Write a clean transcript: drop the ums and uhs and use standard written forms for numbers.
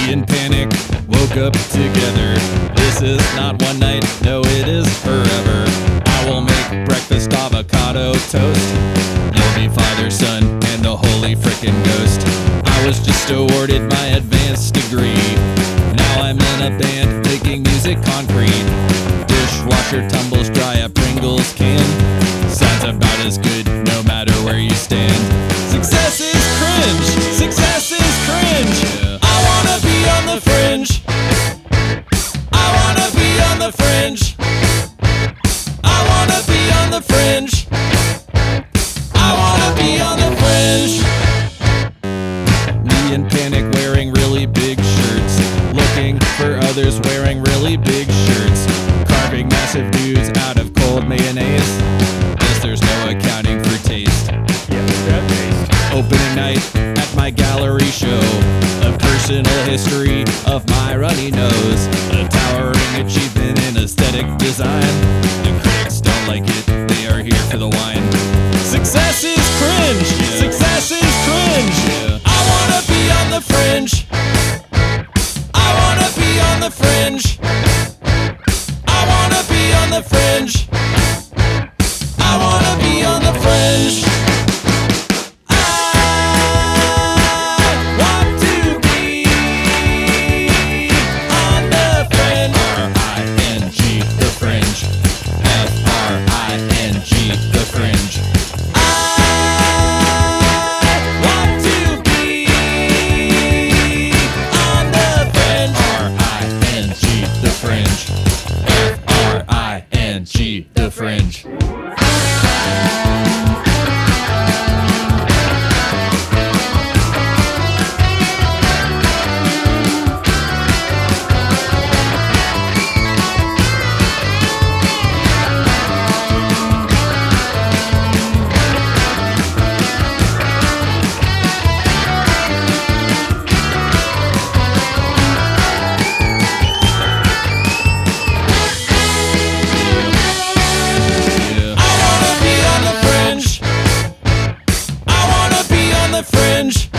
Me and Panic woke up together. This is not one night, no, it is forever. I will make breakfast avocado toast. You'll be Father, Son, and the Holy Frickin' Ghost. I was just awarded my advanced degree. Now I'm in a band making music concrete. Dishwasher tumbles dry, a Pringles can. Sounds about as good no matter where you stand. Success is cringe, success is cringe. I wanna be on the fringe. I wanna be on the fringe. I wanna be on the fringe. I wanna be on the fringe. Me and Panic wearing really big shirts, looking for others wearing really big shirts, carving massive dudes out of cold mayonnaise. Guess there's no accounting for taste. Opening night at my gallery show, a personal history of my runny nose, a towering achievement in aesthetic design. The critics don't like it, they are here for the wine. Success is cringe, success is cringe. I wanna be on the fringe. I wanna be on the fringe. I wanna be on the fringe. I wanna be on the fringe. The Fringe. Fringe.